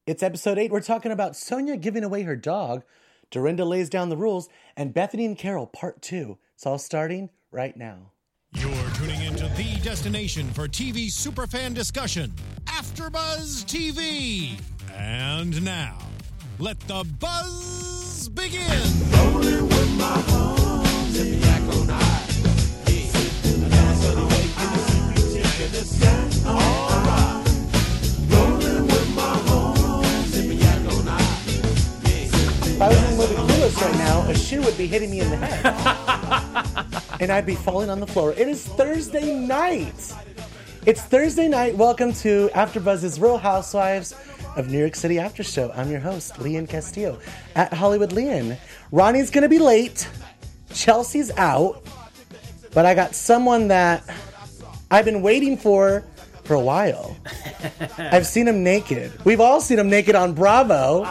It's episode 8. We're talking about Sonia giving away her dog, Dorinda lays down the rules, and Bethany and Carol part 2. It's all starting right now. You're tuning into the destination for TV superfan discussion, AfterBuzz TV. And now, let the buzz begin. Rolling with my homes in black on high. Yeah. Dance for the way in the secret chicken the sky. All right. Rolling with my homes in black on high. Yeah. If I was in Motoculus right now, a shoe would be hitting me in the head. And I'd be falling on the floor. It is Thursday night. It's Thursday night. Welcome to AfterBuzz's Real Housewives of New York City After Show. I'm your host, Leon Castillo, at Hollywood Leon. Ronnie's going to be late. Chelsea's out. But I got someone that I've been waiting for a while. I've seen him naked. We've all seen him naked on Bravo.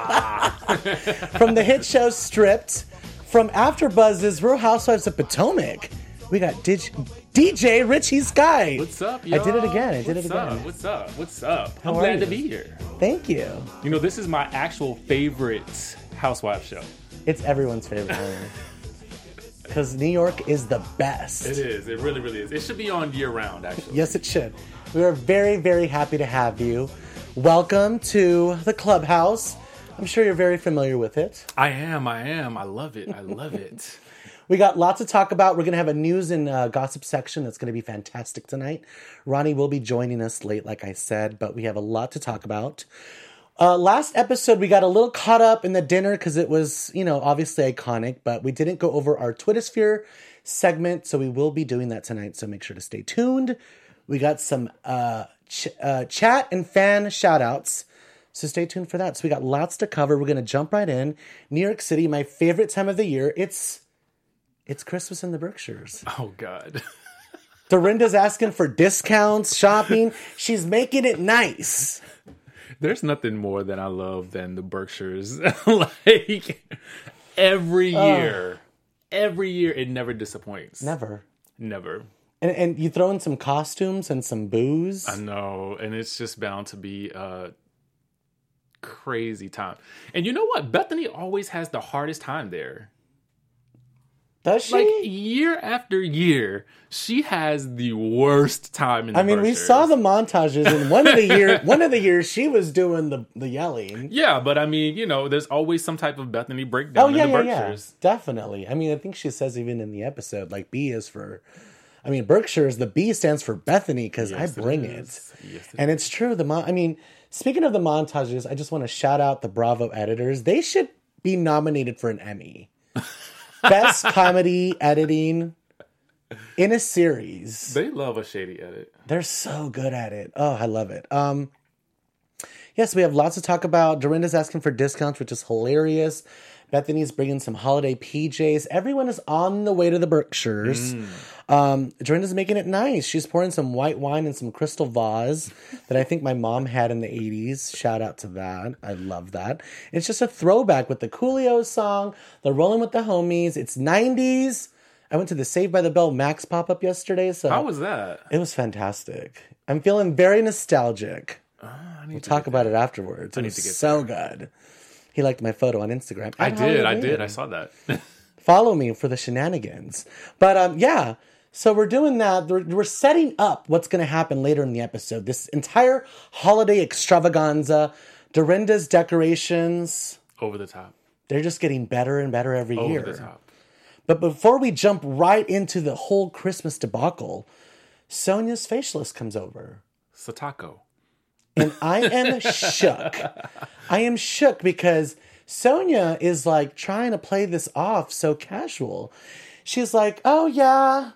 From the hit show Stripped. From AfterBuzz's Real Housewives of Potomac. We got DJ Richie Sky. What's up, y'all? I did it again. What's up? How I'm are glad you? to be here. Thank you. You know, this is my actual favorite housewife show. It's everyone's favorite. Because New York is the best. It is. It really, really is. It should be on year-round, actually. Yes, it should. We are very, very happy to have you. Welcome to the Clubhouse. I'm sure you're very familiar with it. I am. I love it. We got lots to talk about. We're going to have a news and gossip section that's going to be fantastic tonight. Ronnie will be joining us late, like I said, but we have a lot to talk about. Last episode, we got a little caught up in the dinner because it was, obviously iconic, but we didn't go over our Twittersphere segment, so we will be doing that tonight, so make sure to stay tuned. We got some chat and fan shout-outs, so stay tuned for that. So we got lots to cover. We're going to jump right in. New York City, my favorite time of the year. It's Christmas in the Berkshires. Oh, God. Dorinda's asking for discounts, shopping. She's making it nice. There's nothing more that I love than the Berkshires. Like, every year, it never disappoints. Never. And you throw in some costumes and some booze. I know, and it's just bound to be a crazy time. And you know what? Bethany always has the hardest time there. Does she? Like, year after year, she has the worst time in the we Berkshires. saw the montages, and one of the years she was doing the yelling. Yeah, but there's always some type of Bethany breakdown in the Berkshires. Definitely. I think she says even in the episode, like, B is for... Berkshires, the B stands for Bethany because I bring it. Yes, and it's true. Speaking of the montages, I just want to shout out the Bravo editors. They should be nominated for an Emmy. Best comedy editing in a series. They love a shady edit. They're so good at it. Oh, I love it. Yes, we have lots to talk about. Dorinda's asking for discounts, which is hilarious. Bethany's bringing some holiday PJs. Everyone is on the way to the Berkshires. Dorinda's making it nice. She's pouring some white wine in some crystal vase that I think my mom had in the 80s. Shout out to that. I love that. It's just a throwback with the Coolio song, the Rolling with the Homies. It's 90s. I went to the Saved by the Bell Max pop-up yesterday. So How was that? It was fantastic. I'm feeling very nostalgic. We'll talk about it afterwards. It was so good. He liked my photo on Instagram. I did. I saw that. Follow me for the shenanigans. But yeah, so we're doing that. We're setting up what's going to happen later in the episode. This entire holiday extravaganza, Dorinda's decorations. Over the top. They're just getting better and better every year. Over the top. But before we jump right into the whole Christmas debacle, Sonia's facialist comes over. Satako. And I am shook. I am shook because Sonia is like trying to play this off so casual. She's like, oh yeah,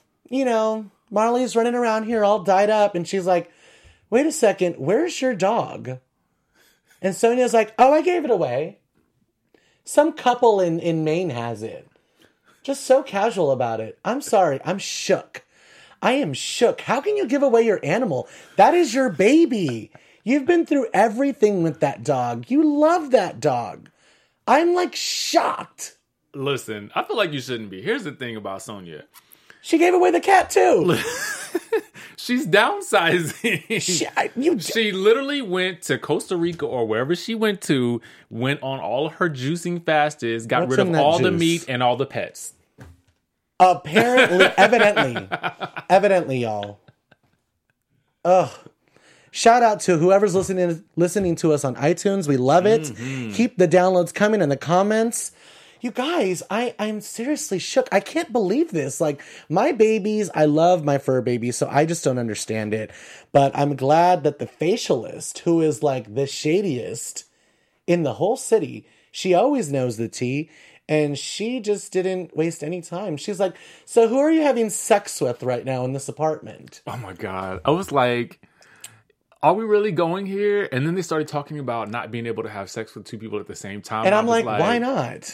Marley's running around here all dyed up. And she's like, wait a second, where's your dog? And Sonia's like, oh, I gave it away. Some couple in Maine has it. Just so casual about it. I'm sorry, I'm shook. I am shook. How can you give away your animal? That is your baby. You've been through everything with that dog. You love that dog. I'm like shocked. Listen, I feel like you shouldn't be. Here's the thing about Sonia. She gave away the cat too. She's downsizing. She literally went to Costa Rica or wherever she went on all her juicing fasts, got What's rid of in that all the juice? meat and all the pets. Apparently, evidently, y'all. Ugh. Shout out to whoever's listening to us on iTunes. We love it. Mm-hmm. Keep the downloads coming in the comments. You guys, I'm seriously shook. I can't believe this. Like, my babies, I love my fur babies, so I just don't understand it. But I'm glad that the facialist, who is like the shadiest in the whole city, she always knows the tea, and she just didn't waste any time. She's like, so who are you having sex with right now in this apartment? Oh my God. I was like, are we really going here? And then they started talking about not being able to have sex with two people at the same time. And I I'm was like, why not?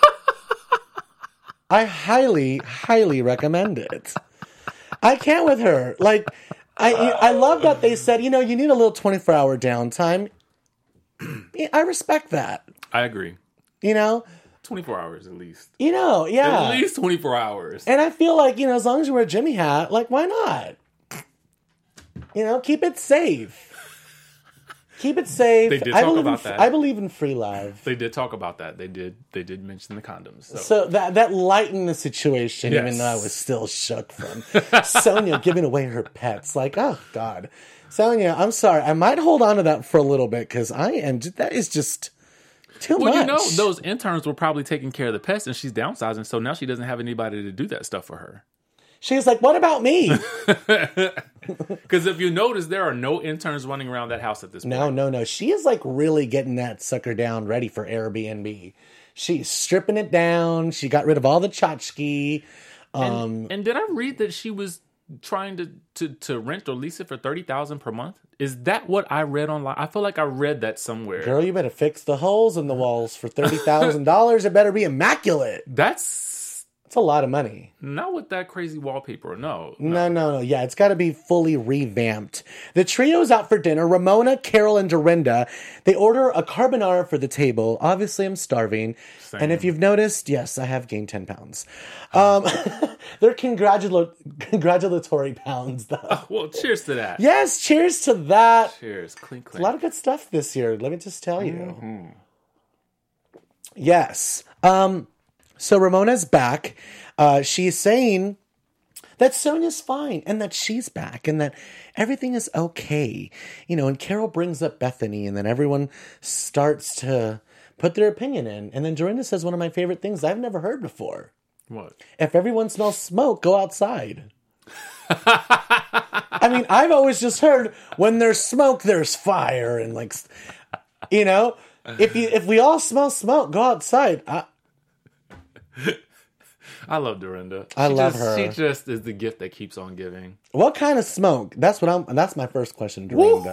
I highly, highly recommend it. I can't with her. Like, I love that they said, you need a little 24-hour downtime. I respect that. I agree. 24 hours at least. Yeah. At least 24 hours. And I feel like, as long as you wear a Jimmy hat, like, why not? Keep it safe. Keep it safe. They did talk about that. I believe in free love. They did talk about that. They did mention the condoms. So that lightened the situation, Yes. even though I was still shook from Sonia giving away her pets. Like, oh God, Sonia, I'm sorry. I might hold on to that for a little bit because that is just too much. Well, those interns were probably taking care of the pets, and she's downsizing, so now she doesn't have anybody to do that stuff for her. She's like, what about me? Because if you notice, there are no interns running around that house at this point. No. She is like really getting that sucker down ready for Airbnb. She's stripping it down. She got rid of all the tchotchke. And did I read that she was trying to rent or lease it for $30,000 per month? Is that what I read online? I feel like I read that somewhere. Girl, you better fix the holes in the walls for $30,000. It better be immaculate. That's a lot of money. not with that crazy wallpaper. No. No. Yeah, it's got to be fully revamped. The trio's out for dinner. Ramona, Carol, and Dorinda. They order a carbonara for the table. Obviously, I'm starving. Same. And if you've noticed, yes, I have gained 10 pounds. They're congratulatory pounds, though. Well, cheers to that. Yes, cheers to that. Cheers. Clink, A clink. lot of good stuff this year. Let me just tell you. Mm-hmm. Yes. So Ramona's back. She's saying that Sonia's fine and that she's back and that everything is okay. And Carol brings up Bethany and then everyone starts to put their opinion in. And then Dorinda says one of my favorite things I've never heard before. What? If everyone smells smoke, go outside. I mean, I've always just heard when there's smoke, there's fire. And if we all smell smoke, go outside. I love Dorinda. I love her. She just is the gift that keeps on giving. What kind of smoke? That's my first question, Dorinda.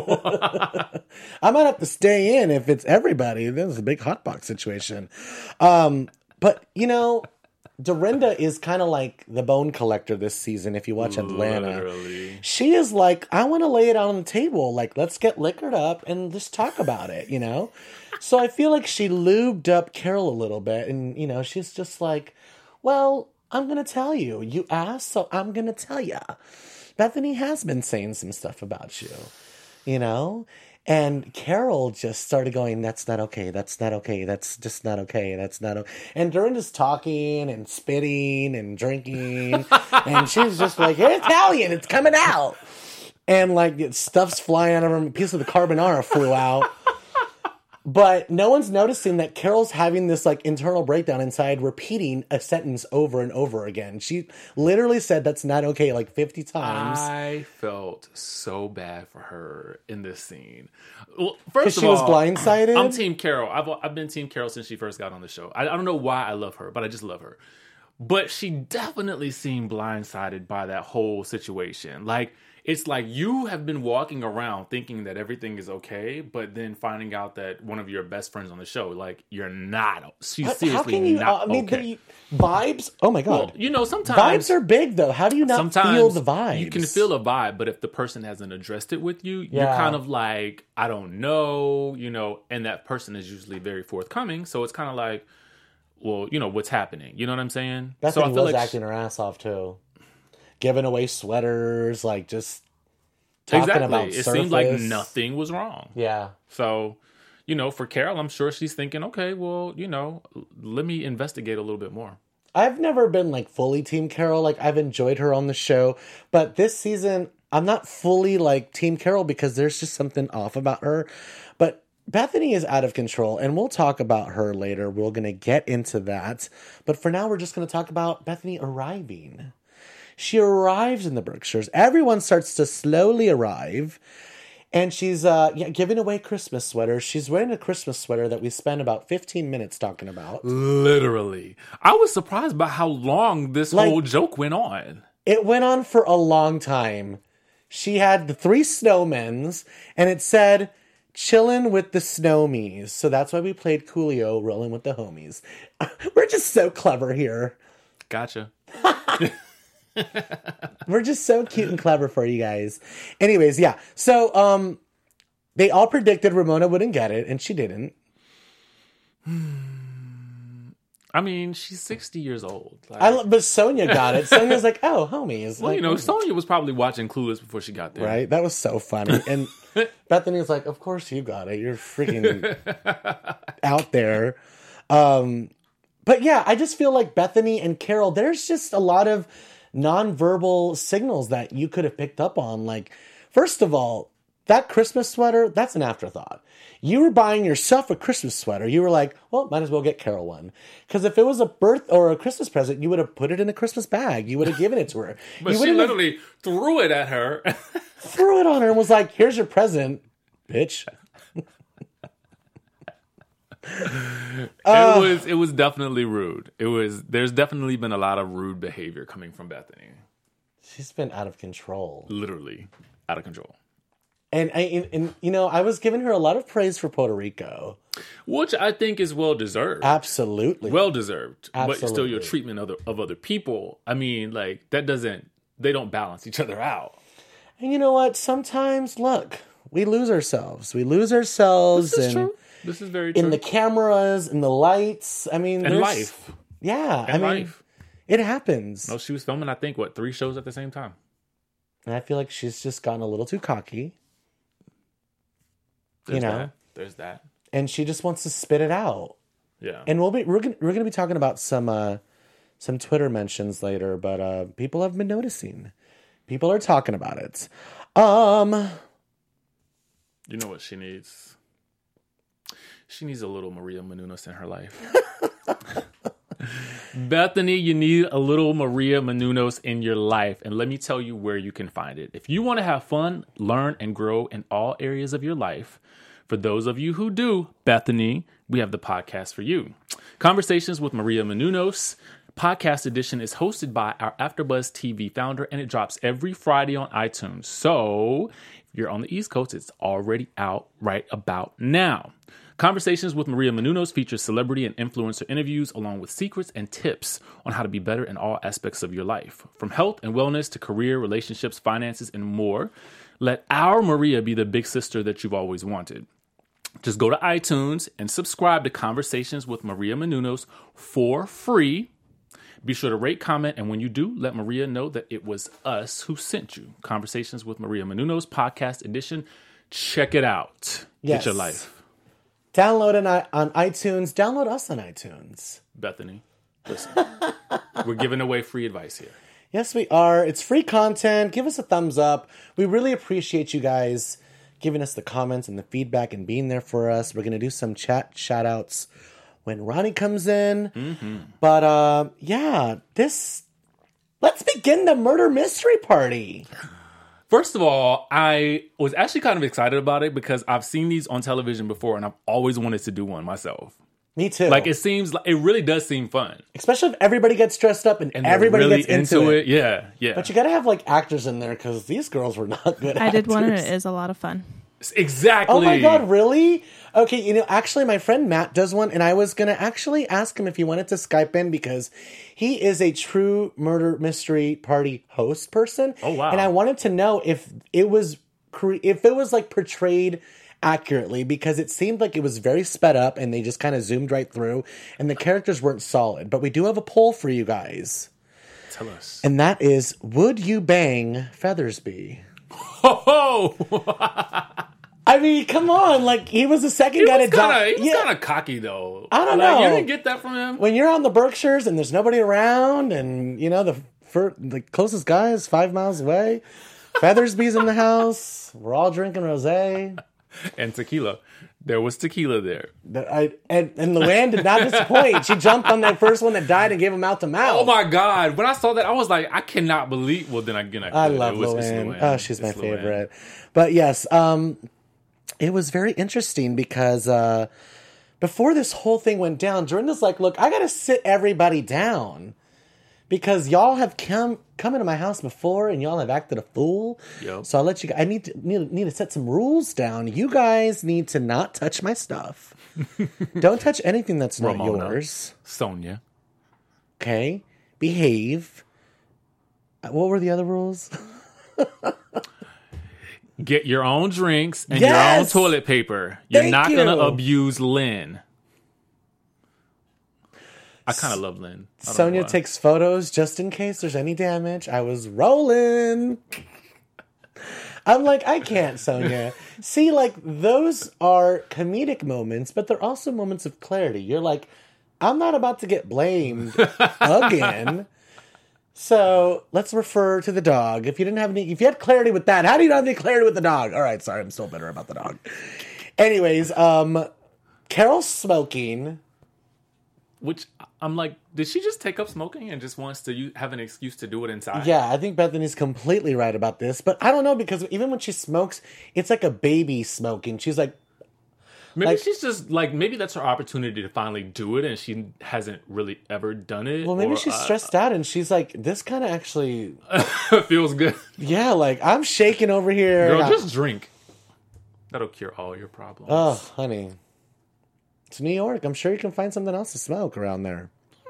I might have to stay in if it's everybody. This is a big hot box situation. But Dorinda is kind of like the bone collector this season. If you watch Atlanta, Literally. she is like, I want to lay it out on the table. Like, let's get liquored up and just talk about it. So I feel like she lubed up Carol a little bit, and she's just like, well, I'm gonna tell you. You asked, so I'm gonna tell you. Bethany has been saying some stuff about you, And Carol just started going, that's not okay, that's not okay, that's just not okay, that's not okay. And Dorinda's talking and spitting and drinking, and she's just like, it's Italian, it's coming out. And stuff's flying out of her, a piece of the carbonara flew out. But no one's noticing that Carol's having this internal breakdown inside, repeating a sentence over and over again. She literally said that's not okay 50 times. I felt so bad for her in this scene. Well, first of she all, was blindsided? I'm Team Carol. I've been Team Carol since she first got on the show. I don't know why I love her, but I just love her. But she definitely seemed blindsided by that whole situation. It's like you have been walking around thinking that everything is okay, but then finding out that one of your best friends on the show, you're not. She's seriously not okay. Vibes? Oh my God. Well, sometimes vibes are big though. How do you not feel the vibes? You can feel a vibe, but if the person hasn't addressed it with you, you're kind of like, I don't know, and that person is usually very forthcoming. So it's kind of like, well, what's happening? You know what I'm saying? Bethany was acting her ass off too. giving away sweaters, like just talking about It Surface. seemed like nothing was wrong. Yeah. So, for Carol, I'm sure she's thinking, okay, well, let me investigate a little bit more. I've never been like fully Team Carol. Like I've enjoyed her on the show, but this season I'm not fully like Team Carol because there's just something off about her. But Bethany is out of control, and we'll talk about her later. We're going to get into that. But for now, we're just going to talk about Bethany arriving. She arrives in the Berkshires. Everyone starts to slowly arrive. And she's giving away Christmas sweaters. She's wearing a Christmas sweater that we spent about 15 minutes talking about. Literally. I was surprised by how long this whole joke went on. It went on for a long time. She had the 3 snowmen's, and it said, chillin' with the snowmies. So that's why we played Coolio, Rolling with the Homies. We're just so clever here. Gotcha. We're just so cute and clever for you guys. Anyways, yeah. So, they all predicted Ramona wouldn't get it, and she didn't. I mean, she's 60 years old. Like, But Sonia got it. Sonia's like, oh, homies. well, Like, Sonia was probably watching Clueless before she got there. right? That was so funny. And Bethany was like, of course you got it. You're freaking out there. But yeah, I just feel like Bethany and Carol, there's just a lot of nonverbal signals that you could have picked up on. Like, first of all, that Christmas sweater, that's an afterthought. You were buying yourself a Christmas sweater. You were like, well, might as well get Carol one. Because if it was a birth or a Christmas present, you would have put it in a Christmas bag. You would have given it to her. But you she literally threw it at her. threw it on her and was like, here's your present, bitch. It was definitely rude. There's definitely been a lot of rude behavior coming from Bethany. She's been out of control. Literally out of control. And I was giving her a lot of praise for Puerto Rico. Which I think is well deserved. Absolutely. Well deserved. Absolutely. But still your treatment of other people, I mean, like, they don't balance each other out. And you know what? Sometimes, look, we lose ourselves. This is true. This is very true. In the cameras, in the lights. I mean, and life. Yeah. And life. It happens. No, she was filming, I think, 3 shows at the same time. And I feel like she's just gotten a little too cocky. There's that. And she just wants to spit it out. Yeah. And we're gonna be talking about some Twitter mentions later, but people have been noticing. People are talking about it. You know what she needs? She needs a little Maria Menounos in her life. Bethany, you need a little Maria Menounos in your life. And let me tell you where you can find it. If you want to have fun, learn, and grow in all areas of your life, for those of you who do, Bethany, we have the podcast for you. Conversations with Maria Menounos podcast edition is hosted by our AfterBuzz TV founder, and it drops every Friday on iTunes. So if you're on the East Coast, it's already out right about now. Conversations with Maria Menounos features celebrity and influencer interviews along with secrets and tips on how to be better in all aspects of your life. From health and wellness to career, relationships, finances, and more. Let our Maria be the big sister that you've always wanted. Just go to iTunes and subscribe to Conversations with Maria Menounos for free. Be sure to rate, comment, and when you do, let Maria know that it was us who sent you. Conversations with Maria Menounos podcast edition. Check it out. Yes. Get your life. Download it on iTunes. Download us on iTunes. Bethany, listen. We're giving away free advice here. Yes, we are. It's free content. Give us a thumbs up. We really appreciate you guys giving us the comments and the feedback and being there for us. We're going to do some chat shout-outs when Ronnie comes in. Mm-hmm. But, let's begin the murder mystery party. First of all, I was actually kind of excited about it because I've seen these on television before and I've always wanted to do one myself. Me too. Like, it really does seem fun. Especially if everybody gets dressed up and everybody really gets into it. Yeah. But you got to have, like, actors in there because these girls were not good actors. I did one and it is a lot of fun. Exactly. Oh my God, really? Okay, actually my friend Matt does one, and I was going to actually ask him if he wanted to Skype in because he is a true murder mystery party host person. Oh, wow. And I wanted to know if it was like portrayed accurately because it seemed like it was very sped up and they just kind of zoomed right through and the characters weren't solid. But we do have a poll for you guys. Tell us. And that is, would you bang Feathersby? Ho I mean, come on. Like, he was the second guy to die. He was kind of cocky, though. I don't like, know. You didn't get that from him? When you're on the Berkshires and there's nobody around and, you know, the closest guy is 5 miles away. Feathersby's in the house. We're all drinking rosé. And tequila. There was tequila there. And Luann did not disappoint. She jumped on that first one that died and gave him mouth to mouth. Oh my God. When I saw that, I was like, I cannot believe. Well, then again, I love Luann. Oh, she's my favorite. But yes, it was very interesting because before this whole thing went down, Dorinda's like, look, I got to sit everybody down. Because y'all have come into my house before and y'all have acted a fool. Yep. So I'll let you. I need to set some rules down. You guys need to not touch my stuff. Don't touch anything that's not yours. Sonia. Okay. Behave. What were the other rules? Get your own drinks and your own toilet paper. You're not going to abuse Lynn. I kind of love Lynn. Sonia takes photos just in case there's any damage. I was rolling. I'm like, I can't, Sonia. See, like, those are comedic moments, but they're also moments of clarity. You're like, I'm not about to get blamed again. So let's refer to the dog. If you had clarity with that, how do you not have any clarity with the dog? All right, sorry, I'm still bitter about the dog. Anyways, Carol's smoking. Which I'm like, did she just take up smoking and just wants to have an excuse to do it inside? Yeah, I think Bethany's completely right about this. But I don't know, because even when she smokes, it's like a baby smoking. She's like... Maybe she's just like, maybe that's her opportunity to finally do it and she hasn't really ever done it. Well, maybe she's stressed out and she's like, this kind of actually... feels good. Yeah, like, I'm shaking over here. Girl, just drink. That'll cure all your problems. Oh, honey. It's New York. I'm sure you can find something else to smoke around there.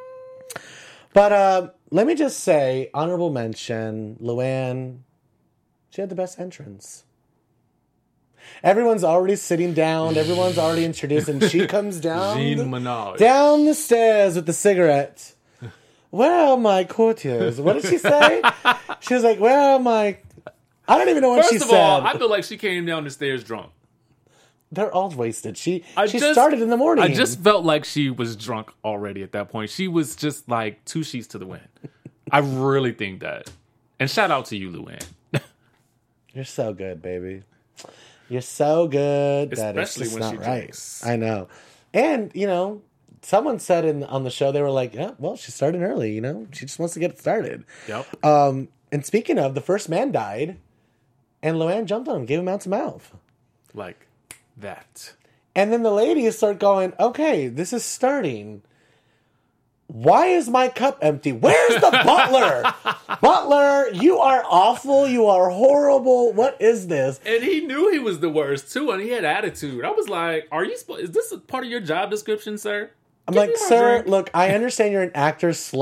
But let me just say, honorable mention, Luann, she had the best entrance. Everyone's already sitting down. Everyone's already introduced. And she comes down down the stairs with the cigarette. Where are my courtiers? What did she say? She was like, where are my... I don't even know what she said. First of all, I feel like she came down the stairs drunk. They're all wasted. She started in the morning. I just felt like she was drunk already at that point. She was just like 2 sheets to the wind. I really think that. And shout out to you, Luann. You're so good, baby. You're so good that Especially it's just when not she right. drinks. I know. And, you know, someone said on the show, they were like, yeah, well, she started early, you know? She just wants to get it started. Yep. And speaking of, the first man died, and Luann jumped on him, gave him mouth to mouth. Like that. And then the ladies start going, okay, this is starting. Why is my cup empty? Where's the butler? Butler, you are awful. You are horrible. What is this? And he knew he was the worst, too, and he had attitude. I was like, is this a part of your job description, sir? I'm like, sir, look, I understand you're an actor /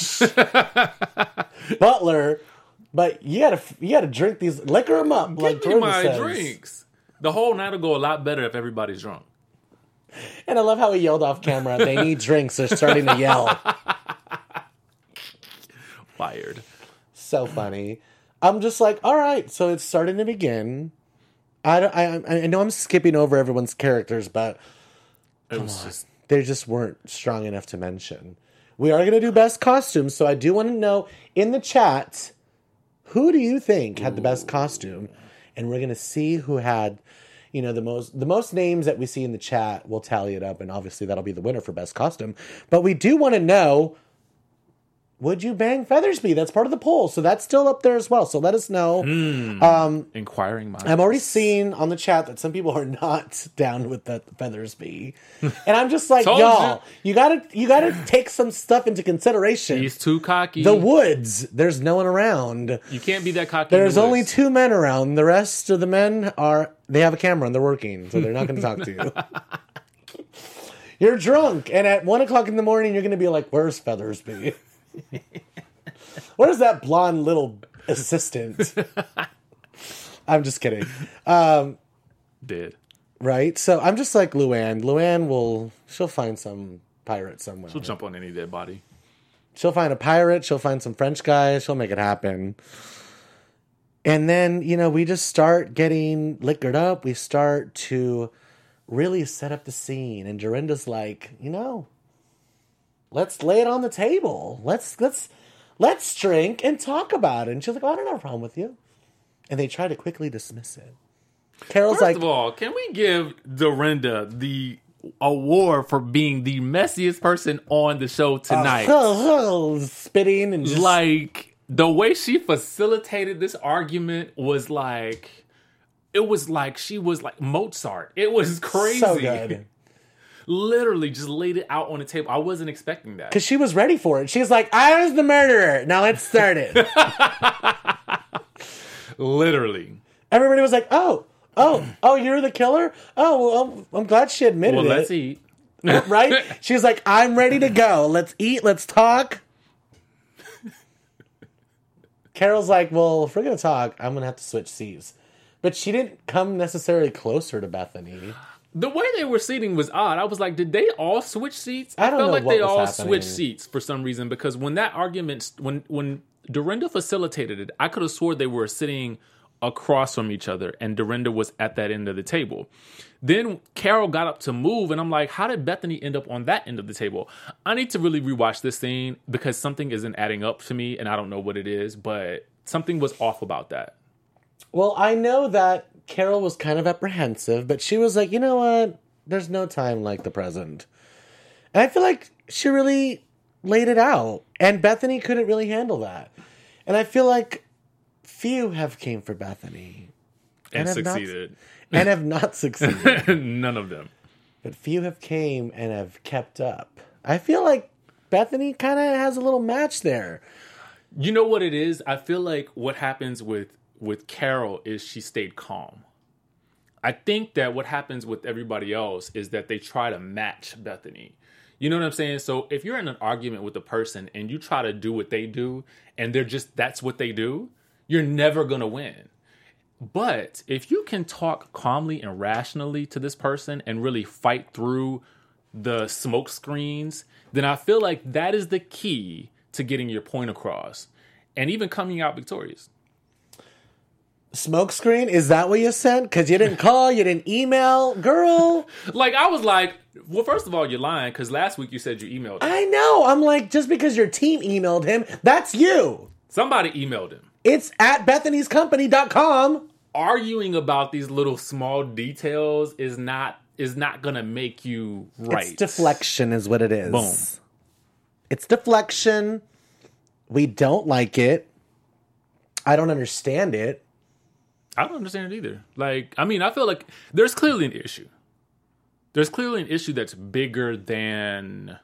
butler, but you gotta drink these, liquor them up. Give me my drinks. The whole night will go a lot better if everybody's drunk. And I love how he yelled off camera. They need drinks. They're starting to yell. Fired. So funny. I'm just like, all right, so it's starting to begin. I know I'm skipping over everyone's characters, but they just weren't strong enough to mention. We are going to do best costumes, so I do want to know in the chat, who do you think had the best costume? And we're going to see who had, you know, the most names that we see in the chat. We'll tally it up, and obviously that'll be the winner for best costume. But we do want to know, would you bang Feathersby? That's part of the poll, so that's still up there as well. So let us know. Inquiring minds. I'm already seeing on the chat that some people are not down with the Feathersby, and I'm just like, y'all, you gotta take some stuff into consideration. He's too cocky. The woods, there's no one around. You can't be that cocky. There's only 2 men around. The rest of the men they have a camera and they're working, so they're not going to talk to you. You're drunk, and at 1:00 in the morning, you're going to be like, "Where's Feathersby? Where's that blonde little assistant?" I'm just kidding. Did. Right? So I'm just like Luann. Luann she'll find some pirate somewhere. She'll jump on any dead body. She'll find a pirate. She'll find some French guys. She'll make it happen. And then, we just start getting liquored up. We start to really set up the scene. And Dorinda's like, let's lay it on the table. Let's drink and talk about it. And she's like, I don't have a problem with you. And they try to quickly dismiss it. Carol's First of all, can we give Dorinda the award for being the messiest person on the show tonight? Spitting and just... Like, the way she facilitated this argument was like... It was like she was like Mozart. It was crazy. So good. Literally just laid it out on the table. I wasn't expecting that. Because she was ready for it. She was like, I was the murderer. Now let's start it. Literally. Everybody was like, oh, you're the killer? Oh, well, I'm glad she admitted it. Well, let's eat. Right? She was like, I'm ready to go. Let's eat. Let's talk. Carol's like, well, if we're going to talk, I'm going to have to switch seats. But she didn't come necessarily closer to Bethany. The way they were seating was odd. I was like, did they all switch seats? I don't felt know like what they was all happening. switched seats for some reason, because when that argument, when Dorinda facilitated it, I could have swore they were sitting across from each other and Dorinda was at that end of the table. Then Carol got up to move and I'm like, how did Bethany end up on that end of the table? I need to really rewatch this scene because something isn't adding up to me and I don't know what it is, but something was off about that. Well, I know that Carol was kind of apprehensive, but she was like, you know what? There's no time like the present. And I feel like she really laid it out. And Bethany couldn't really handle that. And I feel like few have came for Bethany. And have succeeded. And have not succeeded. None of them. But few have came and have kept up. I feel like Bethany kind of has a little match there. You know what it is? I feel like what happens with Carol is she stayed calm. I think that what happens with everybody else is that they try to match Bethany. You know what I'm saying? So if you're in an argument with a person and you try to do what they do and that's what they do, you're never going to win. But if you can talk calmly and rationally to this person and really fight through the smoke screens, then I feel like that is the key to getting your point across and even coming out victorious. Smokescreen? Is that what you sent? Because you didn't call, you didn't email, girl. Like, I was like, well, first of all, you're lying because last week you said you emailed him. I know. I'm like, just because your team emailed him, that's you. Somebody emailed him. It's at Bethany'sCompany.com. Arguing about these little small details is not going to make you right. It's deflection is what it is. Boom. It's deflection. We don't like it. I don't understand it. I don't understand it either. Like, I mean, I feel like there's clearly an issue. There's clearly an issue that's bigger than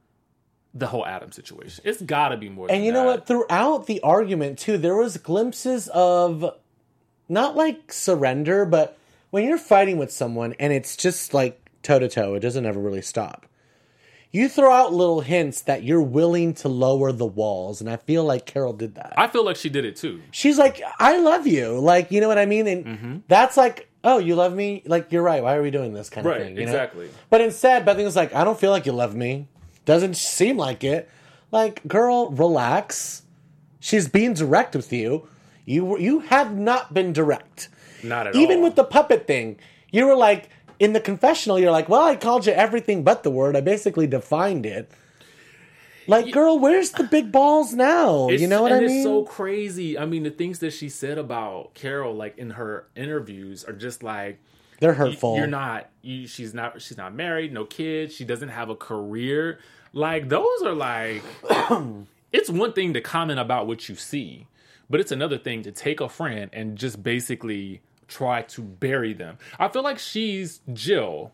the whole Adam situation. It's got to be more than that. And you know what? Throughout the argument, too, there was glimpses of not like surrender, but when you're fighting with someone and it's just like toe-to-toe, it doesn't ever really stop. You throw out little hints that you're willing to lower the walls, and I feel like Carol did that. I feel like she did it too. She's like, I love you. Like, you know what I mean? And that's like, oh, you love me? Like, you're right. Why are we doing this kind of thing? You exactly. know? But instead, Bethany was like, I don't feel like you love me. Doesn't seem like it. Like, girl, relax. She's being direct with you. You have not been direct. Not at all. Even with the puppet thing, you were like, in the confessional, you're like, well, I called you everything but the word. I basically defined it. Like, girl, where's the big balls now? You know what I mean? It's so crazy. I mean, the things that she said about Carol, like in her interviews, are just like, they're hurtful. She's not married, no kids. She doesn't have a career. Like, those are like, it's one thing to comment about what you see, but it's another thing to take a friend and just basically try to bury them. I feel like she's Jill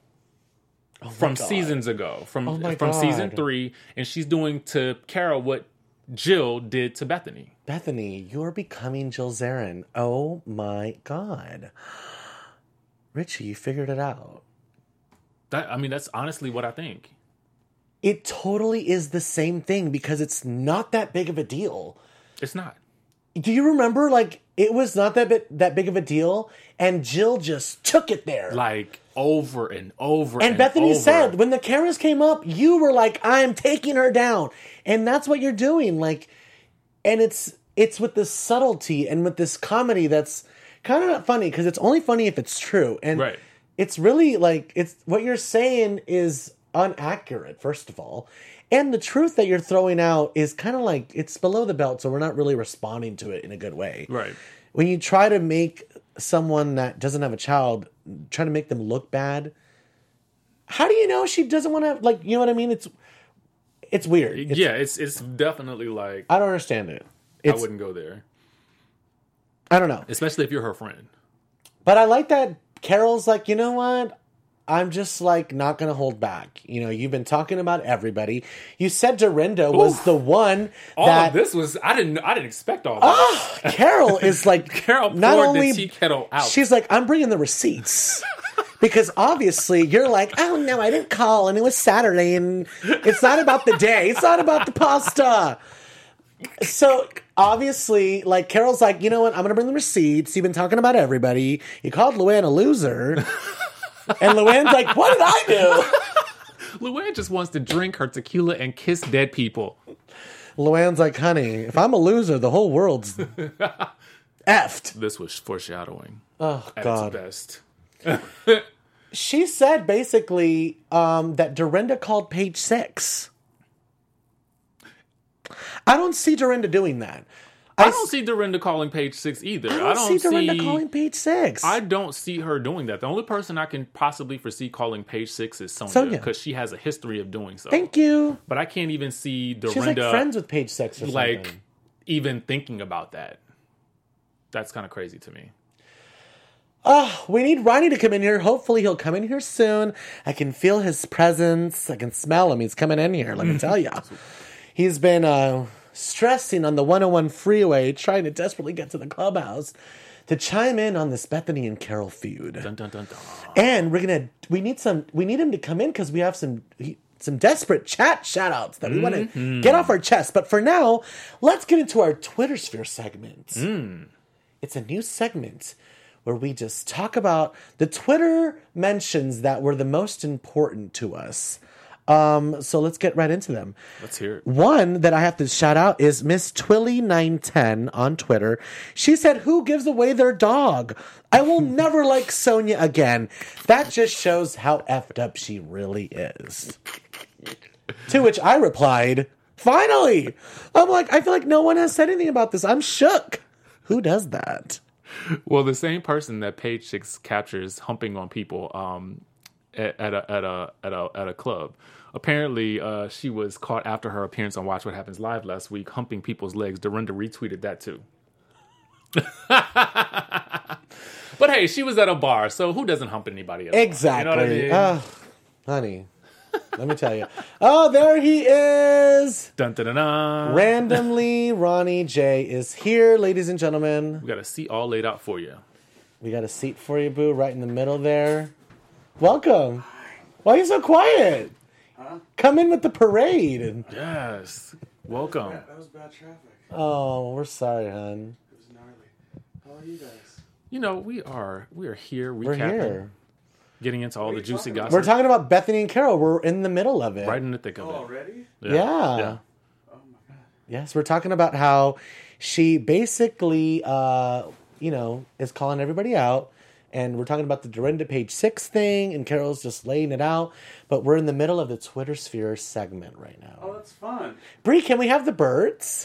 from seasons ago, from season 3, and she's doing to Carol what Jill did to Bethany. Bethany, you're becoming Jill Zarin. Oh my God. Richie, you figured it out. That's honestly what I think. It totally is the same thing because it's not that big of a deal. It's not. Do you remember, like, It was not that big of a deal, and Jill just took it there. Like over and over. And Bethany over. said, when the cameras came up, you were like, I'm taking her down. And that's what you're doing. Like, and it's with this subtlety and with this comedy that's kind of not funny, because it's only funny if it's true. And Right. it's really like, it's what you're saying is inaccurate, first of all. And the truth that you're throwing out is kind of like, it's below the belt, so we're not really responding to it in a good way. Right. When you try to make someone that doesn't have a child, try to make them look bad, how do you know she doesn't want to have, like, you know what I mean? It's weird. It's definitely like, I don't understand it. I wouldn't go there. I don't know. Especially if you're her friend. But I like that Carol's like, you know what? I'm just like not going to hold back. You know, you've been talking about everybody. You said Dorinda was the one All that of this was, I didn't expect all this. Carol is like, Carol not poured only, the tea kettle out. She's like, I'm bringing the receipts. Because obviously you're like, oh no, I didn't call and it was Saturday and it's not about the day. It's not about the pasta. So obviously, like, Carol's like, you know what? I'm going to bring the receipts. You've been talking about everybody. You called Luann a loser. And Luann's like, what did I do? Luann just wants to drink her tequila and kiss dead people. Luann's like, honey, if I'm a loser, the whole world's effed. This was foreshadowing. Oh, At God. its best. She said basically that Dorinda called Page 6. I don't see Dorinda doing that. I don't see Dorinda calling Page 6 either. I don't see Dorinda calling Page 6. I don't see her doing that. The only person I can possibly foresee calling Page 6 is Sonia, Sonia. because she has a history of doing so. Thank you. But I can't even see Dorinda She's like friends with Page 6 or like something. even thinking about that. That's kind of crazy to me. We need Ronnie to come in here. Hopefully he'll come in here soon. I can feel his presence. I can smell him. He's coming in here, let me tell you. He's been stressing on the 101 freeway, trying to desperately get to the clubhouse to chime in on this Bethany and Carol feud. Dun, dun, dun, dun. And we need him to come in because we have some desperate chat shout-outs that we want to get off our chest. But for now, let's get into our Twitter Sphere segment. It's a new segment where we just talk about the Twitter mentions that were the most important to us. So let's get right into them. Let's hear it. One that I have to shout out is Miss Twilly910 on Twitter. She said, who gives away their dog? I will never like Sonia again. That just shows how effed up she really is. To which I replied, finally! I'm like, I feel like no one has said anything about this. I'm shook. Who does that? Well, the same person that Page 6 captures humping on people at a club. Apparently, she was caught after her appearance on Watch What Happens Live last week, humping people's legs. Dorinda retweeted that too. But hey, she was at a bar, so who doesn't hump anybody else? Exactly. You know what I mean? Honey, let me tell you. Oh, there he is. Dun, dun, dun, dun. Randomly, Ronnie J is here, ladies and gentlemen. We got a seat all laid out for you. We got a seat for you, boo, right in the middle there. Welcome. Why are you so quiet? Come in with the parade. Yes. Welcome. That was bad traffic. Oh, we're sorry, hon. It was gnarly. How are you guys? You know, we are here We're recapping, here. getting into all the juicy gossip. We're talking about Bethany and Carol. We're in the middle of it. right in the thick of Oh, it. already? Yeah. Yeah. Oh my god. Yes, we're talking about how she basically, is calling everybody out. And we're talking about the Dorinda Page 6 thing, and Carol's just laying it out. But we're in the middle of the Twitter Sphere segment right Oh, now. that's fun. Bree, can we have the birds?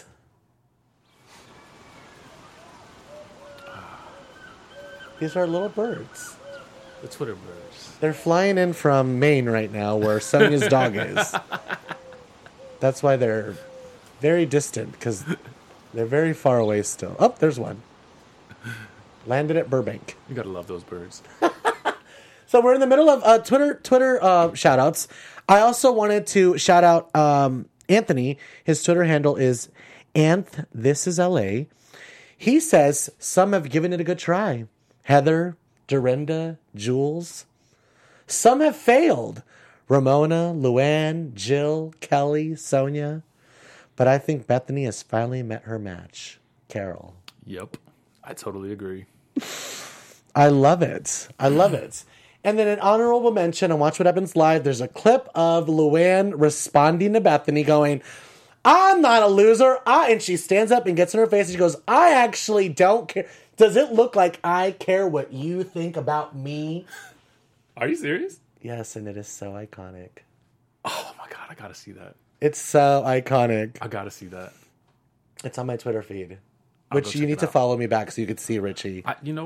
These are little birds. The Twitter birds. They're flying in from Maine right now, where Sonia's dog is. That's why they're very distant, because they're very far away still. Oh, there's one. Landed at Burbank. You gotta love those birds. So we're in the middle of Twitter shout-outs. I also wanted to shout out Anthony. His Twitter handle is AnthThisIsLA. He says, some have given it a good try. Heather, Dorinda, Jules. Some have failed. Ramona, Luann, Jill, Kelly, Sonia. But I think Bethany has finally met her match. Carol. Yep. I totally agree. I love it. I love it. And then an honorable mention on Watch What Happens Live, there's a clip of Luann responding to Bethany going, I'm not a loser. And she stands up and gets in her face and she goes, I actually don't care. Does it look like I care what you think about me? Are you serious? Yes, and it is so iconic. Oh my God, I gotta see that. It's so iconic. I gotta see that. It's on my Twitter feed, I'll which go you check need it to out. follow me back so you could see Richie.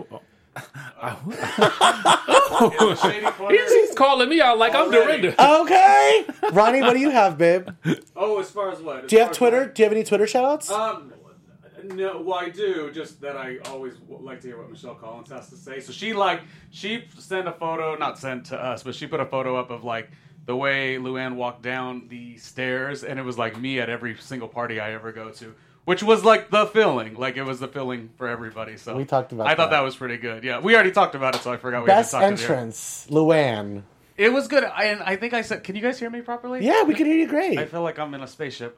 He's calling me out like I'm Dorinda. Okay. Ronnie, what do you have, babe? Oh, as far as what? Do you have Twitter? Do you have any Twitter shout-outs? No, well, I do. Just that I always like to hear what Michelle Collins has to say. So she sent a photo, not sent to us, but she put a photo up of like the way Luann walked down the stairs, and it was like me at every single party I ever go to, which was like the feeling. Like it was the feeling for everybody. So We talked about I thought that. that was pretty good. Yeah, we already talked about it, so I forgot we Best had to talk entrance, Luann. It was good. I think I said, can you guys hear me properly? Yeah, we can hear you great. I feel like I'm in a spaceship.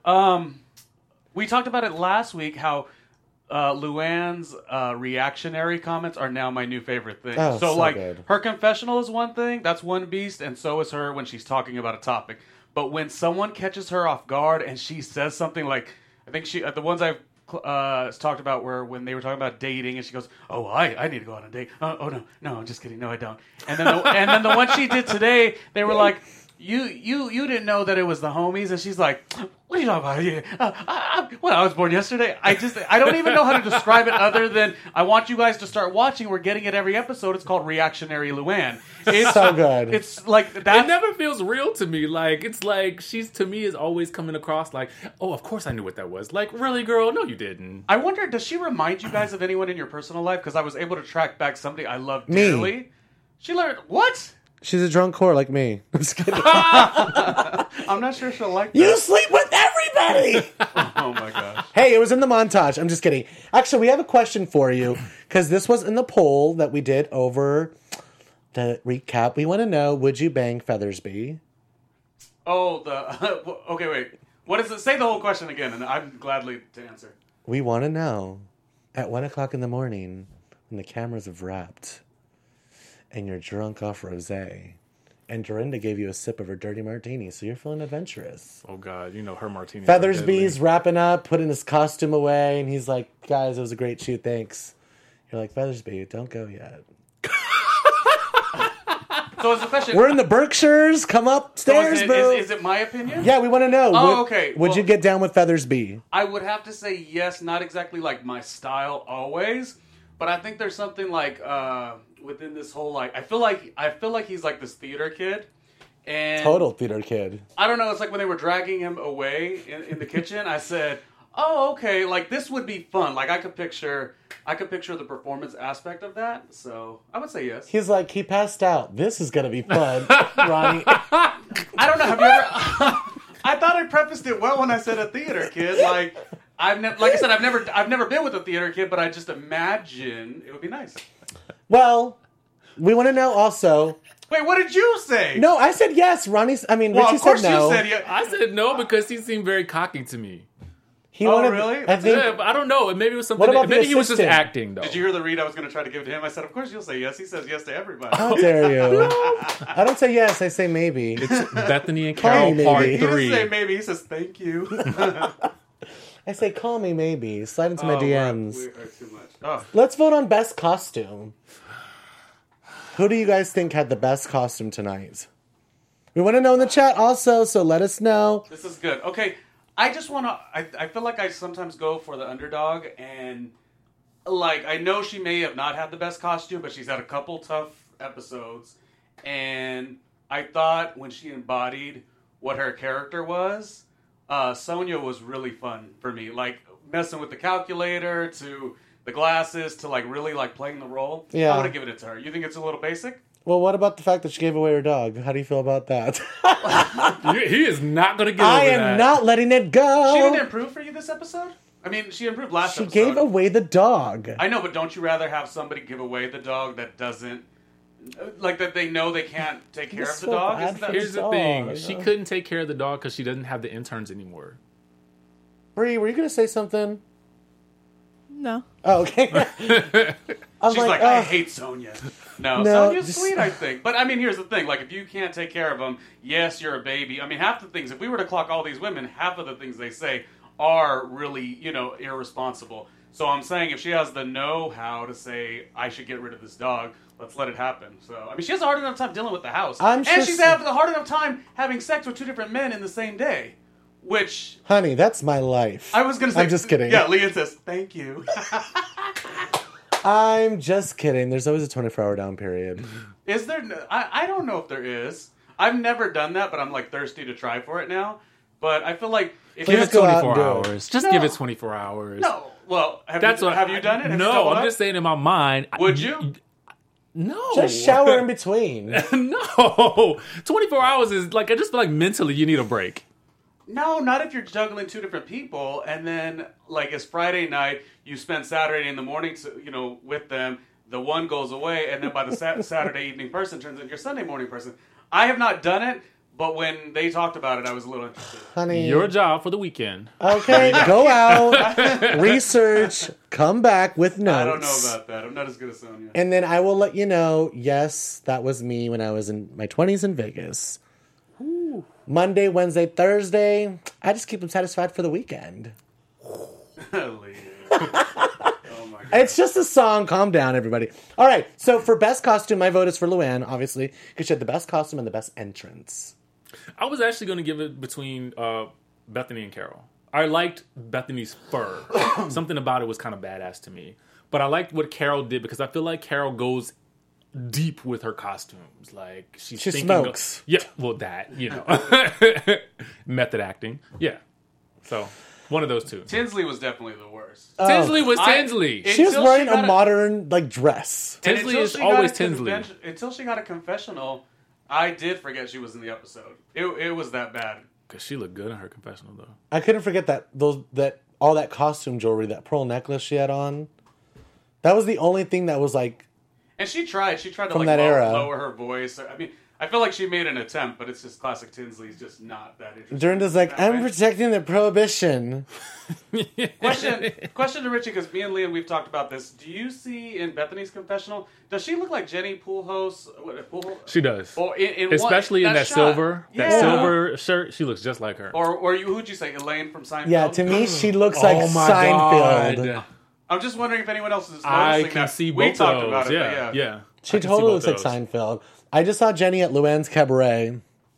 We talked about it last week, how Luann's reactionary comments are now my new favorite thing. Oh, so like, good. her confessional is one thing, that's one beast, and so is her when she's talking about a topic. But when someone catches her off guard and she says something like, I think she, the ones I've talked about were when they were talking about dating, and she goes, "Oh, I need to go on a date." Oh no, I'm just kidding. No, I don't. And then the one she did today, they were like, "You didn't know that it was the homies," and she's like, "What are you talking about? Well, I was born yesterday." I don't even know how to describe it other than I want you guys to start watching. We're getting it every episode. It's called Reactionary Luann. It's so good. It's like that. It never feels real to me. Like, it's like she's, to me, is always coming across like, oh, of course I knew what that was. Like, really, girl? No, you didn't. I wonder, does she remind you guys of anyone in your personal life? Because I was able to track back somebody I love Me. dearly. She learned what? She's a drunk whore like me. I'm just kidding. I'm not sure she'll like that. You sleep with everybody! Oh my gosh. Hey, it was in the montage. I'm just kidding. Actually, we have a question for you, because this was in the poll that we did over the recap. We want to know, would you bang Feathersby? Oh, okay, wait. What is it? Say the whole question again, and I'm gladly to answer. We want to know, at 1 o'clock in the morning, when the cameras have wrapped, and you're drunk off rosé, and Dorinda gave you a sip of her dirty martini, so you're feeling adventurous. Oh, God. You know, her martini. Feathersby's wrapping up, putting his costume away, and he's like, guys, it was a great shoot, thanks. You're like, Feathersby, don't go yet. So is the question... We're in the Berkshires, come upstairs, so boo. is it my opinion? Yeah, we want to know. Oh, okay. Would Well- you get down with Feathersby? I would have to say yes, not exactly like my style always, but I think there's something like within this whole like I feel like he's like this theater kid, and Total theater kid. I don't know. It's like when they were dragging him away in the kitchen. I said, "Oh, okay. Like this would be fun. Like I could picture the performance aspect of that." So I would say yes. He's like, he passed out. This is going to be fun, Ronnie. I don't know. Have you ever? I thought I prefaced it well when I said a theater kid. Like like I said, I've never been with a theater kid, but I just imagine it would be nice. Well, we want to know also. Wait, what did you say? No, I said yes. Richie of course said no. you said yes. I said no because he seemed very cocky to me. He Oh, wanted, really? I think. Yeah, but I don't know. Maybe it was something. What about the Maybe he was just assistant? acting, though. Did you hear the read I was going to try to give to him? I said, of course you'll say yes. He says yes to everybody. How dare you? I don't say yes. I say maybe. Bethany and Call Carol me, part maybe. He doesn't 3. say maybe. He says thank you. I say call me maybe. Slide into my DMs. We are too much. Oh. Let's vote on best costume. Who do you guys think had the best costume tonight? We want to know in the chat also, so let us know. This is good. Okay, I just want to... I feel like I sometimes go for the underdog, and like I know she may have not had the best costume, but she's had a couple tough episodes, and I thought when she embodied what her character was, Sonia was really fun for me. Like messing with the calculator to the glasses to like really like playing the role. Yeah. I would have given it to her. You think it's a little basic? Well, what about the fact that she gave away her dog? How do you feel about that? He is not going to get I over am that. not letting it go. She didn't improve for you this episode? I mean, she improved last She episode. gave away the dog. I know, but don't you rather have somebody give away the dog that doesn't, like that they know they can't take care It's of the so dog? bad Isn't that- for Here's the dog, thing. you She know? couldn't take care of the dog because she doesn't have the interns anymore. Bree, were you going to say something? No. Oh, okay. I'm She's like, I "Ugh." hate Sonia. No, No, Sonia's just- sweet, I think. But I mean, here's the thing: like, if you can't take care of them, yes, you're a baby. I mean, half the things. If we were to clock all these women, half of the things they say are really, irresponsible. So I'm saying, if she has the know-how to say, I should get rid of this dog, let's let it happen. So I mean, she has a hard enough time dealing with the house, I'm sure and she's having a hard enough time having sex with two different men in the same day. Which Honey, that's my life. I was going to say. I'm just kidding. Yeah, Leah says, thank you. I'm just kidding. There's always a 24-hour down period. Is there? I don't know if there is. I've never done that, but I'm like thirsty to try for it now. But I feel like if Please you Give it go out 24 and do it. hours. Just No. give it 24 hours. no, well, have That's you, what have you done it? Have you No, doubled I'm up? just saying in my mind. Would you? No. Just shower in between. No. 24 hours is like, I just feel like mentally you need a break. No, not if you're juggling two different people, and then like it's Friday night, you spend Saturday in the morning, with them. The one goes away, and then by the Saturday evening person turns into your Sunday morning person. I have not done it, but when they talked about it, I was a little interested. Honey. Your job for the weekend. Okay, go out, research, come back with notes. I don't know about that. I'm not as good as Sonia. And then I will let you know, yes, that was me when I was in my 20s in Vegas. Monday, Wednesday, Thursday, I just keep them satisfied for the weekend. Leah. Oh my god. It's just a song. Calm down, everybody. All right, so for best costume, my vote is for Luann, obviously, because she had the best costume and the best entrance. I was actually going to give it between Bethany and Carol. I liked Bethany's fur. Something about it was kind of badass to me. But I liked what Carol did because I feel like Carol goes deep with her costumes. Like she smokes. Yeah, well, that, method acting. Yeah. So, one of those two. Tinsley was definitely the worst. Tinsley was I- Tinsley. it- She was Until wearing she got a a- modern, dress. And Tinsley until is she got always a Tinsley. Until she got a confessional, I did forget she was in the episode. It was that bad. Because she looked good in her confessional, though. I couldn't forget all that costume jewelry, that pearl necklace she had on. That was the only thing that was like, And she tried to From that era. lower her voice. I mean, I feel like she made an attempt, but it's just classic Tinsley's just not that interesting. Dorinda's like, That I'm way. protecting the prohibition. Question to Richie, because me and Liam, we've talked about this. Do you see in Bethany's confessional, does she look like Jenny Pulhose? She does. Or in Especially in that shot? silver, Yeah. silver shirt, she looks just like her. Or who'd you say, Elaine from Seinfeld? Yeah, to me, she looks like oh my Seinfeld. God. I'm just wondering if anyone else is noticing I can that. see We both talked of about those. it, Yeah, but yeah. She I can see totally looks both like of those. Seinfeld. I just saw Jenny at Luann's Cabaret.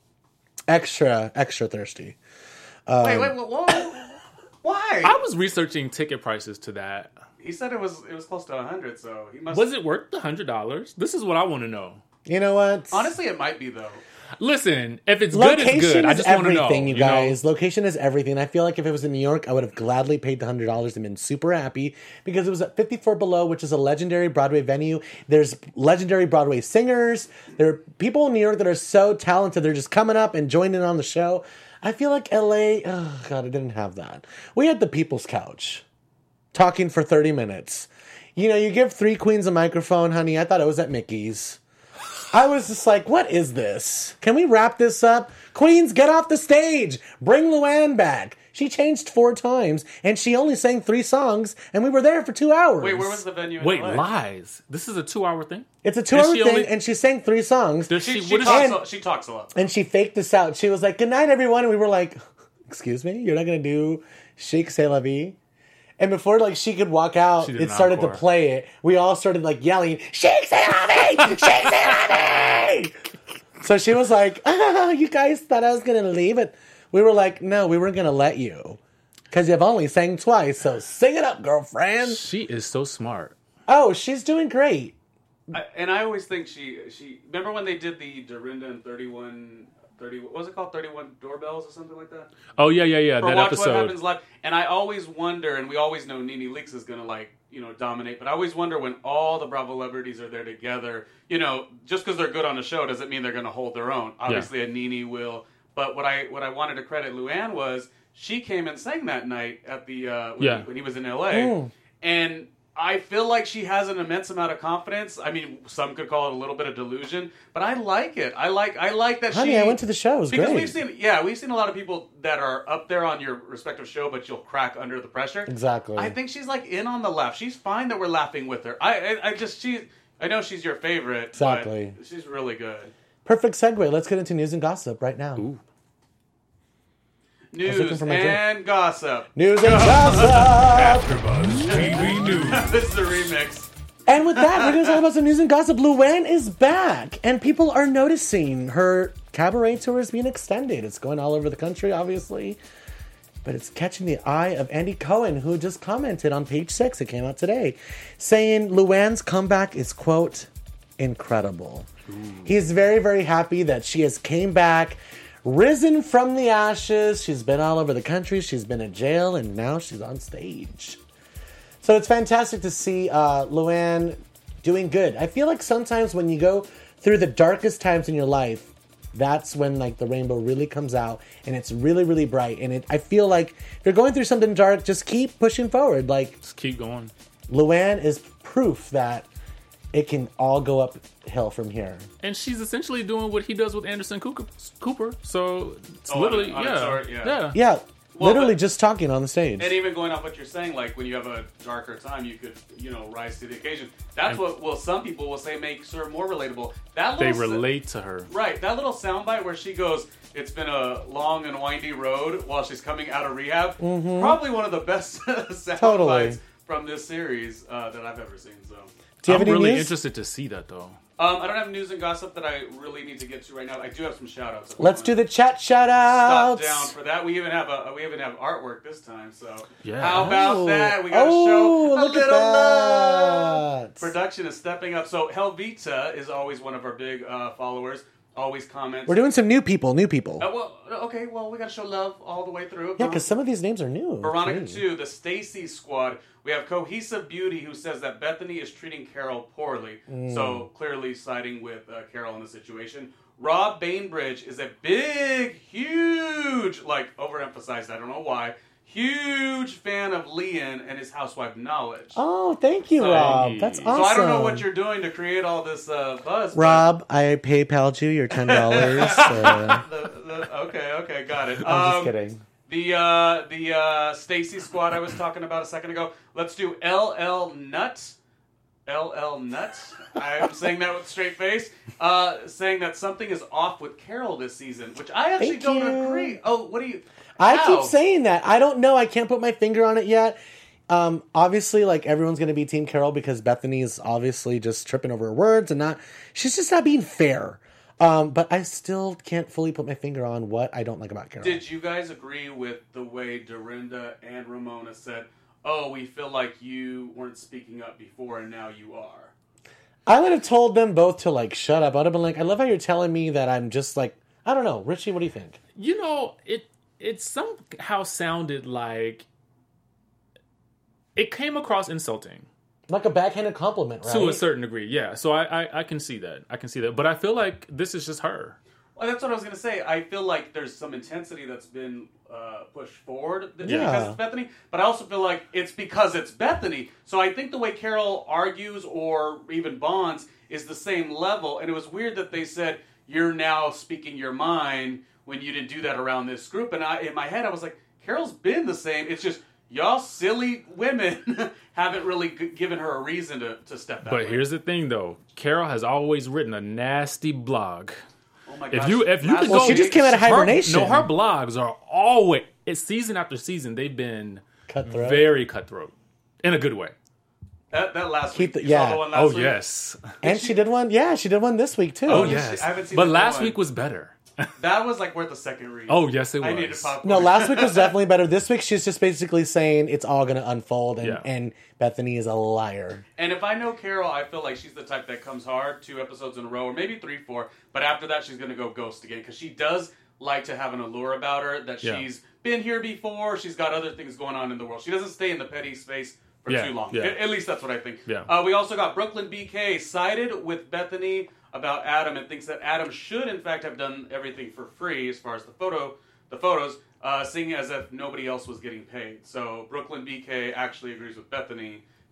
Extra thirsty. Wait, whoa. Why? I was researching ticket prices to that. He said it was close to 100, so he must. Was it worth the $100? This is what I want to know. You know what? Honestly, it might be though. Listen, if it's good, Location it's good. I is just want to know. everything, you know? guys. Location is everything. I feel like if it was in New York, I would have gladly paid the $100 and been super happy because it was at 54 Below, which is a legendary Broadway venue. There's legendary Broadway singers. There are people in New York that are so talented. They're just coming up and joining on the show. I feel like LA, oh God, I didn't have that. We had the People's Couch talking for 30 minutes. You give 3 queens a microphone, honey. I thought it was at Mickey's. I was just like, what is this? Can we wrap this up? Queens, get off the stage. Bring Luann back. She changed 4 times, and she only sang 3 songs, and we were there for 2 hours. Wait, where was the venue? In Wait, LA? lies. This is a 2-hour thing? It's a 2-hour she thing, only- and she sang 3 songs, Does She, she, she, what is talks, she talks a lot. and she faked this out. She was like, good night, everyone, and we were like, excuse me? You're not going to do Chic C'est La Vie? And before, she could walk out, She did it an started to encore. play it. We all started, yelling, Chic C'est La Vie! Chic C'est La Vie! So she was like, you guys thought I was going to leave it. We were like, no, we weren't going to let you. Because you've only sang twice, so sing it up, girlfriend. She is so smart. Oh, she's doing great. And I always think she. Remember when they did the Dorinda and 30, what was it called? 31 Doorbells or something like that? Oh, yeah. Or That Watch What episode. Happens Live. And I always wonder, and we always know Nene Leakes is going to dominate, but I always wonder when all the Bravo celebrities are there together, just because they're good on the show doesn't mean they're going to hold their own. Obviously, a Nene will. But what I wanted to credit Luann was she came and sang that night at the when he was in LA, and I feel like she has an immense amount of confidence. I mean, some could call it a little bit of delusion, but I like it. I like that Honey, she... I went to the show. It was because great. we've seen a lot of people that are up there on your respective show, but you'll crack under the pressure. Exactly. I think she's like in on the laugh. She's fine that we're laughing with her. I know she's your favorite. Exactly. But she's really good. Perfect segue. Let's get into news and gossip right now. Ooh. News and gossip. News and gossip. AfterBuzz TV News. This is the remix. And with that, we're going to talk about some news and gossip. Luann is back, and people are noticing her cabaret tour is being extended. It's going all over the country, obviously, but it's catching the eye of Andy Cohen, who just commented on page 6. It came out today, saying Luann's comeback is, quote, incredible. He is very, very happy that she has came back, risen from the ashes. She's been all over the country. She's been in jail, and now she's on stage. So it's fantastic to see Luann doing good. I feel like sometimes when you go through the darkest times in your life, that's when like the rainbow really comes out, and it's really, really bright. And I feel like if you're going through something dark, just keep pushing forward. Like, Just keep going. Luann is proof that it can all go uphill from here. And she's essentially doing what he does with Anderson Cooper. So it's Oh, literally, on a tour, yeah. Yeah, Well, literally but- just talking on the stage. And even going off what you're saying, like when you have a darker time, you could, rise to the occasion. That's what some people will say makes her more relatable. That They little relate to her. Right, that little soundbite where she goes, "It's been a long and windy road" while she's coming out of rehab. Probably one of the best sound Totally. bites from this series that I've ever seen. So, Do you have I'm any really news? interested to see that, though. I don't have news and gossip that I really need to get to right now. I do have some shout outs. Let's do the chat shout Stop outs. down for that. We even have artwork this time. So Yeah. how about Oh. that? We got to Oh, show a look at little love. that. Production is stepping up. So Helvita is always one of our big followers. Always comments. We're doing some new people. Okay. Well, we got to show love all the way through. Yeah, because some of these names are new. Veronica Great. 2, the Stacy Squad. We have Cohesive Beauty, who says that Bethany is treating Carol poorly. So clearly siding with Carol in the situation. Rob Bainbridge is a big, huge, overemphasized, I don't know why, huge fan of Leon and his housewife knowledge. Oh, thank you, Rob. That's awesome. So I don't know what you're doing to create all this buzz. Rob, I PayPal'd you your $10. Okay, got it. I'm just kidding. The Stacy Squad I was talking about a second ago. Let's do LL Nuts. LL Nuts. I'm saying that with a straight face. Saying that something is off with Carol this season, which I actually Thank don't you. agree. Oh, what do you? I How? keep saying that. I don't know. I can't put my finger on it yet. Obviously, everyone's going to be Team Carol because Bethany is obviously just tripping over her words and she's just not being fair. But I still can't fully put my finger on what I don't like about Carol. Did you guys agree with the way Dorinda and Ramona said, "Oh, we feel like you weren't speaking up before and now you are"? I would have told them both to shut up. I would have been like, I love how you're telling me that I'm just I don't know. Richie, what do you think? It somehow sounded like it came across insulting. Like a backhanded compliment, right? To a certain degree, yeah. So I can see that. But I feel like this is just her. Well, that's what I was going to say. I feel like there's some intensity that's been pushed forward because Yeah. it's Bethany, but I also feel like it's because it's Bethany. So I think the way Carol argues or even bonds is the same level. And it was weird that they said, "You're now speaking your mind," when you didn't do that around this group. And in my head, I was like, Carol's been the same. It's just y'all silly women haven't really given her a reason to step that way. But here's the thing, though. Carol has always written a nasty blog. Oh my If gosh. you can Last go, she just came out of hibernation. Her blogs are always season after season. They've been Cutthroat. very cutthroat in a good way. That last Keep week. the- You saw yeah. the one last Oh week? yes. And she did one. Yeah, she did one this week too. Oh did yes. she? I haven't seen But the last one. week was better. That was worth the second read. Oh yes, it was. I needed popcorn. No, last week was definitely better. This week she's just basically saying it's all going to unfold, and, Yeah. and Bethany is a liar. And if I know Carol, I feel like she's the type that comes hard 2 episodes in a row, or maybe 3, 4. But after that, she's going to go ghost again because she does like to have an allure about her that Yeah. she's been here before. She's got other things going on in the world. She doesn't stay in the petty space for Yeah, too long. yeah. At least that's what I think. Yeah. We also got Brooklyn BK sided with Bethany about Adam and thinks that Adam should, in fact, have done everything for free as far as the photos, seeing as if nobody else was getting paid. So Brooklyn BK actually agrees with Bethany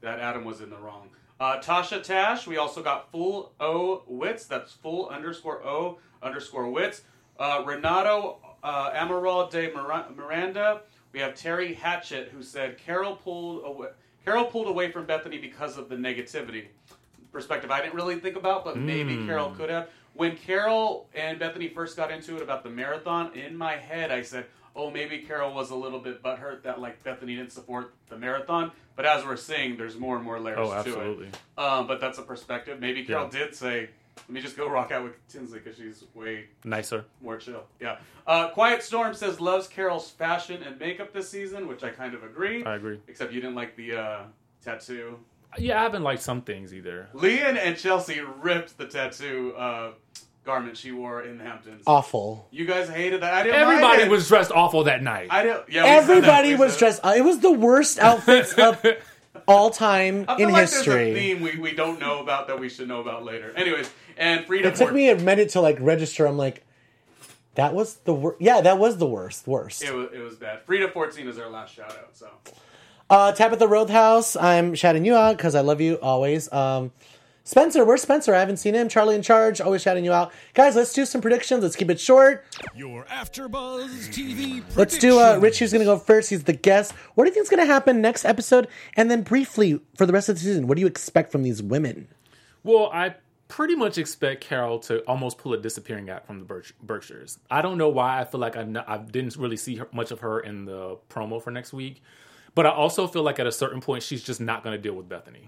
that Adam was in the wrong. Tasha Tash, we also got Full O Wits. That's full _O _ Wits. Renato Amaral de Miranda. We have Terry Hatchett, who said Carol pulled away from Bethany because of the negativity. Perspective I didn't really think about, but maybe Carol could have. When Carol and Bethany first got into it about the marathon, in my head I said, oh, maybe Carol was a little bit butthurt that like Bethany didn't support the marathon. But as we're seeing, there's more and more layers to it. But that's a perspective. Maybe Carol did say, let me just go rock out with Tinsley because she's way nicer, more chill. Yeah. Quiet Storm says loves Carol's fashion and makeup this season, which I kind of agree. I agree. Except you didn't like the tattoo. Yeah, I haven't liked some things either. Leanne and Chelsea ripped the tattoo garment she wore in the Hamptons. Awful. You guys hated that. I didn't Everybody mind it. was dressed awful that night. Everybody was dressed. It was the worst outfits of all time I feel in like history. There's a theme we don't know about that we should know about later. Anyways, and Frida. It took me a minute to like register. I'm like, that was the worst. Yeah, that was the worst. It was bad. Frida 14 is our last shout out. So. Tabitha Roadhouse, I'm shouting you out because I love you always. Spencer, where's Spencer? I haven't seen him. Charlie in Charge, always shouting you out. Guys, let's do some predictions. Let's keep it short. Your AfterBuzz TV predictions. Let's do Richie's going to go first. He's the guest. What do you think is going to happen next episode? And then briefly, for the rest of the season, what do you expect from these women? Well, I pretty much expect Carol to almost pull a disappearing act from the Berkshires. I don't know why. I feel like I didn't really see much of her in the promo for next week. But I also feel like at a certain point, she's just not going to deal with Bethany.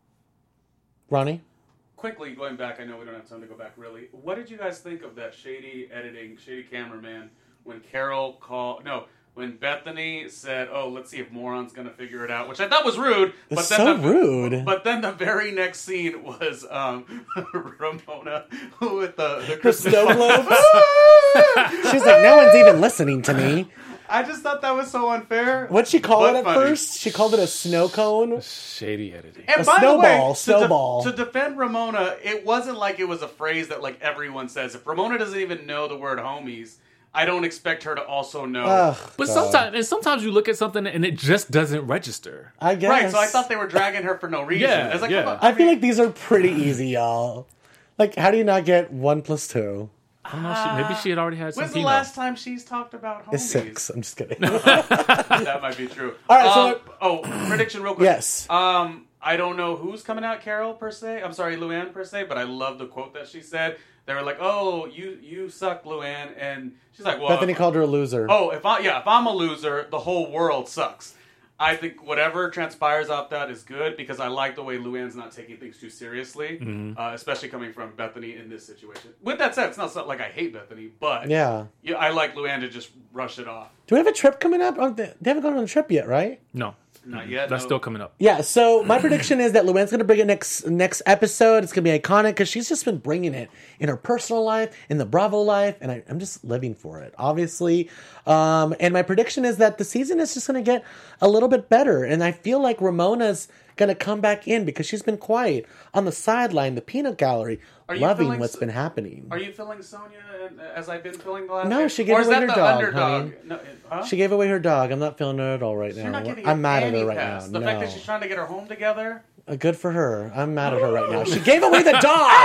Ronnie? Quickly, going back, I know we don't have time to go back really. What did you guys think of that shady editing, shady cameraman, when when Bethany said, oh, let's see if Moron's going to figure it out, which I thought was rude. It's so rude. But then the very next scene was Ramona with the Christmas snow globes. She's like, no one's even listening to me. I just thought that was so unfair. What'd she call it at funny. first? She called it a snow cone? Shady editing. And A by snowball, the way, snowball. To defend Ramona, it wasn't like it was a phrase that like everyone says. If Ramona doesn't even know the word homies, I don't expect her to also know. Ugh, But God. sometimes you look at something and it just doesn't register. I guess. Right, so I thought they were dragging her for no reason. Yeah, I was like, yeah. come on, I feel like these are pretty easy, y'all. Like, how do you not get 1 + 2? I don't know. Maybe she had already had some when's the chemo. last time she's talked about homies? It's 6. I'm just kidding. That might be true. All right, so prediction real quick. Yes. I don't know who's coming out, Carol per se. I'm sorry, Luann per se, but I love the quote that she said. They were like, "Oh, you suck, Luann," and she's like, "Well." Bethany called her a loser. Oh, if I'm a loser, the whole world sucks. I think whatever transpires off that is good because I like the way Luann's not taking things too seriously, especially coming from Bethany in this situation. With that said, it's not like I hate Bethany, but Yeah. I like Luann to just rush it off. Do we have a trip coming up? Oh, they haven't gone on a trip yet, right? No. Not yet. That's no. still coming up. Yeah, so my prediction is that Luann's going to bring it next episode. It's going to be iconic because she's just been bringing it in her personal life, in the Bravo life, and I'm just living for it, obviously. And my prediction is that the season is just going to get a little bit better, and I feel like Ramona's going to come back in because she's been quiet on the sideline, the peanut gallery, Are you loving feeling what's been happening. Are you feeling Sonia as I've been feeling the last? No, day? she gave or is away that her the dog, underdog? honey. No, huh? She gave away her dog. I'm not feeling her at all right You're now. not giving I'm mad at any her right pass. now. The fact that she's trying to get her home together. Good for her. I'm mad at her right now. She gave away the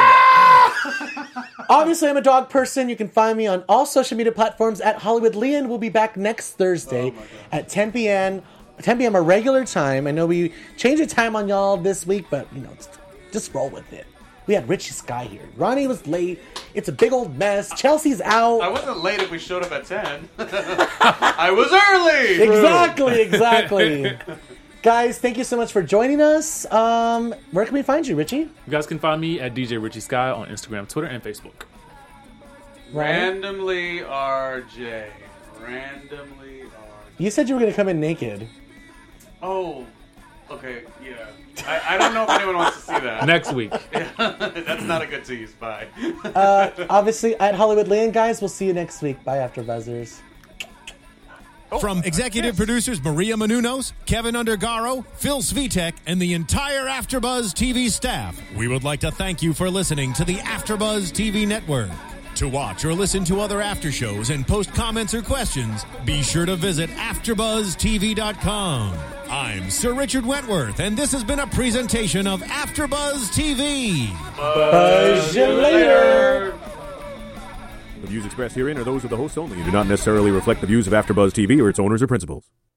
dog! Obviously, I'm a dog person. You can find me on all social media platforms at Hollywood Leon. We'll be back next Thursday at 10 p.m. 10 p.m. a regular time. I know we changed the time on y'all this week, but, just roll with it. We had Richie Sky here. Ronnie was late. It's a big old mess. Chelsea's out. I wasn't late if we showed up at 10. I was early! Exactly. Guys, thank you so much for joining us. Where can we find you, Richie? You guys can find me at DJ Richie Sky on Instagram, Twitter, and Facebook. Randomly RJ. Randomly RJ. You said you were going to come in naked. Oh, okay, yeah. I don't know if anyone wants to see that. Next week. That's not a good tease. Bye. Obviously, at Hollywood Land, guys. We'll see you next week. Bye, AfterBuzzers. From executive producers Maria Menounos, Kevin Undergaro, Phil Svitek, and the entire AfterBuzz TV staff, we would like to thank you for listening to the AfterBuzz TV Network. To watch or listen to other after shows and post comments or questions, be sure to visit AfterBuzzTV.com. I'm Sir Richard Wentworth, and this has been a presentation of AfterBuzz TV. Buzz you later. The views expressed herein are those of the hosts only and do not necessarily reflect the views of AfterBuzz TV or its owners or principals.